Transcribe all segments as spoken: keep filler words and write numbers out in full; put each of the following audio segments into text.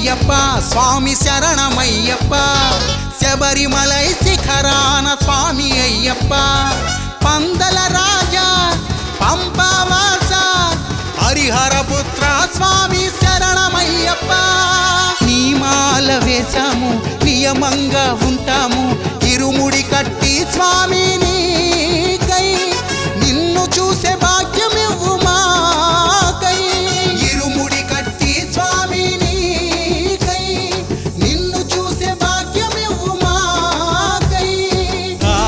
శరణమయ్యప్ప స్వామి శరణమయ్యప్ప శబరిమలై శిఖరాన స్వామి అయ్యప్ప పందల రాజా పంపవాస హరిహరపుత్ర స్వామి శరణమయ్యప్ప నీ మాల వేశాము నియమంగా ఉంటాము ఇరుముడి కట్టి స్వామి నీకై నిన్ను చూసే భాగ్యమివ్వు మాకై ఇరుముడి కట్టి స్వామి నీకై నిన్ను చూసే భాగ్యమివ్వు మాకై ఆ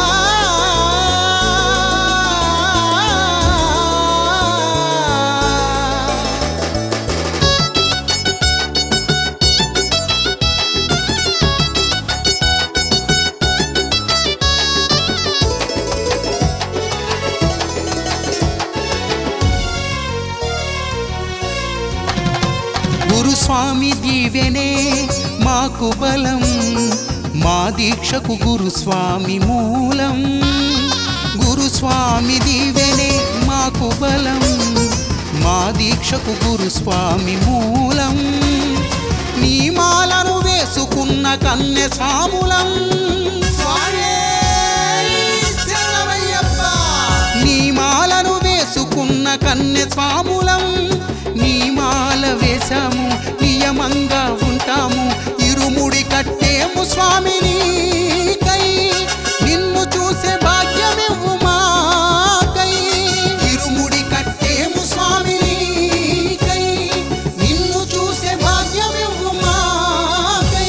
గురుస్వామి దీవెనే మాకు బలం మా దీక్షకు గురుస్వామి మూలం గురుస్వామి దీవెనే మాకు బలం మా దీక్షకు గురుస్వామి మూలం నీ మాలను వేసుకున్న కన్నె సాములం నీ మాలను వేసుకున్న కన్నె స్వాములం నీ మాల వేశాము నియమంగా ఉంటాము ఇరుముడి కట్టేము స్వామిని కై నిన్ను చూసే భాగ్యమివ్వు మాకై ఇరుముడి కట్టేము స్వామిని కై నిన్ను చూసే భాగ్యమివ్వు మాకై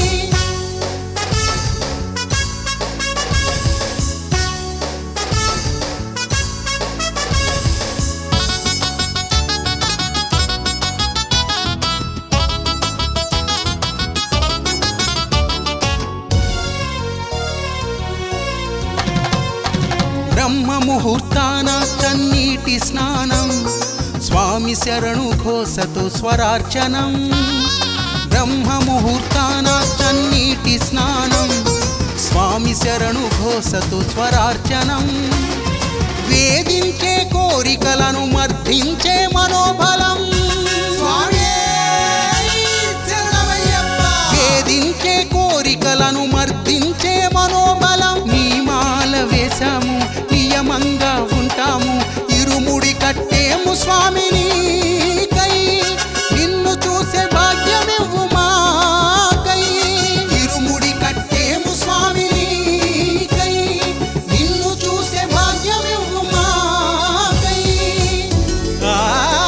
బ్రహ్మ ముహూర్తాన చన్నీటి స్నానం స్వామి శరణు ఘోషతో స్వరార్చనం బ్రహ్మ ముహూర్తాన చన్నీటి స్నానం స్వామి శరణు ఘోషతో స్వరార్చనం వేధించే కోరికలను మర్దించే మనోబలం వేధించే కోరికలను మర్దించే మనోబలం నీ మాల వేశాము నియమంగా ఉంటాము ఇరుముడి కట్టేము స్వామిని కై నిన్ను చూసే భాగ్యమివ్వు మాకై ఇరుముడి కట్టేము స్వామిని కై నిన్ను చూసే భాగ్యమివ్వు మాకై ఆ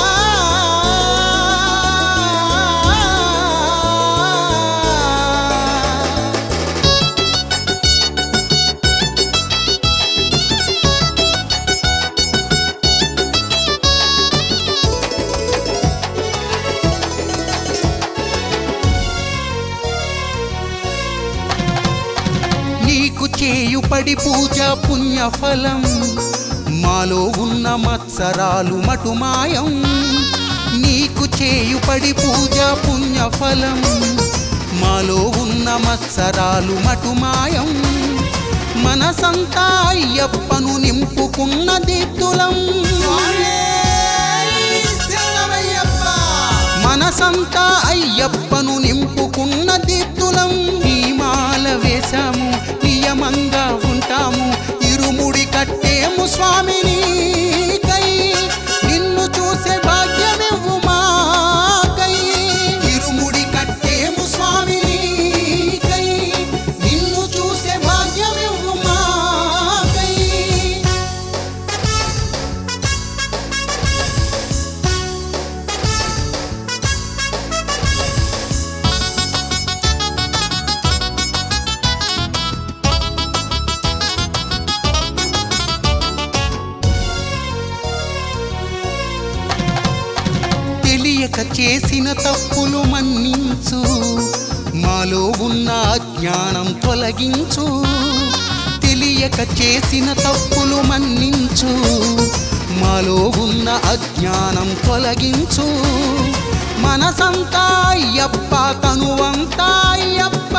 నీకు చేయుపడి పూజ పుణ్యఫలం మాలో ఉన్న మత్సరాలు మటుమాయం నీకు చేయుపడి పూజ పుణ్యఫలం మాలో ఉన్న మత్సరాలు మటుమాయం మనసంతా అయ్యప్పను నింపుకున్న దీప్తులం మనసంతా అయ్యప్పను నింపుకున్న దీప్తులం నీ మాల వేశాము నియమంగా ఉంటాము ఇరుముడి కట్టేము స్వామిని కై నిన్ను చూసే భాగ్యమివ్వు మాకై ఇరుముడి కట్టేము స్వామిని కై నిన్ను చూసే భాగ్యమివ్వు మాకై తెలియక చేసిన తప్పులు మన్నించు మాలో ఉన్న అజ్ఞానం తొలగించు తెలియక చేసిన తప్పులు మన్నించు మాలో ఉన్న అజ్ఞానం తొలగించు మనసంతా అయ్యప్ప తనువంతా అయ్యప్ప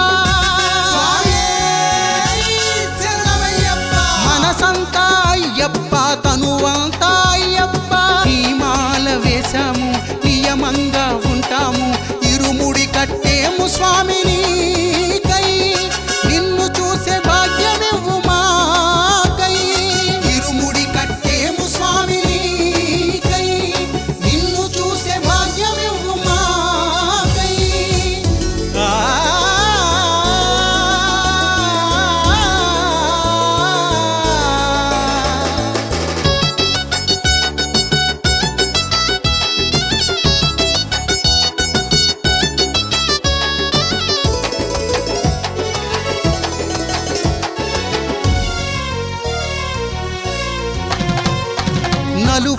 మనసంతా అయ్యప్ప తనువంతా అయ్యప్ప నీ మాల వేశాము నియమంగా ఉంటాము ఇరుముడి కట్టి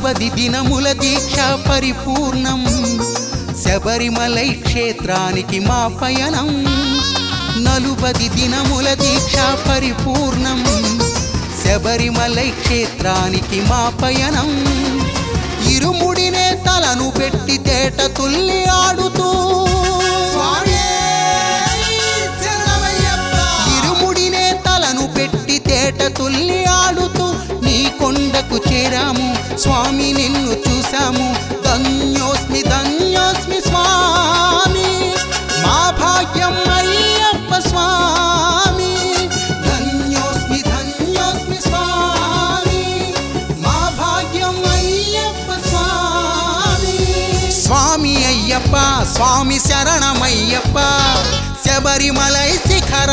నలుబది దినముల దీక్ష పరిపూర్ణం శబరిమలై క్షేత్రానికి మా పయనం నలుబది దినముల దీక్ష పరిపూర్ణం శబరిమలై క్షేత్రానికి మా పయనం ఇరుముడినే తలను పెట్టి తేట తుల్లి ఆడుతూ ఇరుముడినే తలను పెట్టి తేట తుల్లి ఆడుతూ నీ కొండకు చేరాము స్వామి నిన్ను చూసాము ధన్యోస్మి ధన్యోస్మి స్వామి మా భాగ్యం అయ్యప్ప స్వామి ధన్యోస్మి ధన్యోస్మి స్వామి మా భాగ్యం అయ్యప్ప స్వామి స్వామి అయ్యప్ప స్వామి శరణమయ్యప్ప శబరిమలై శిఖర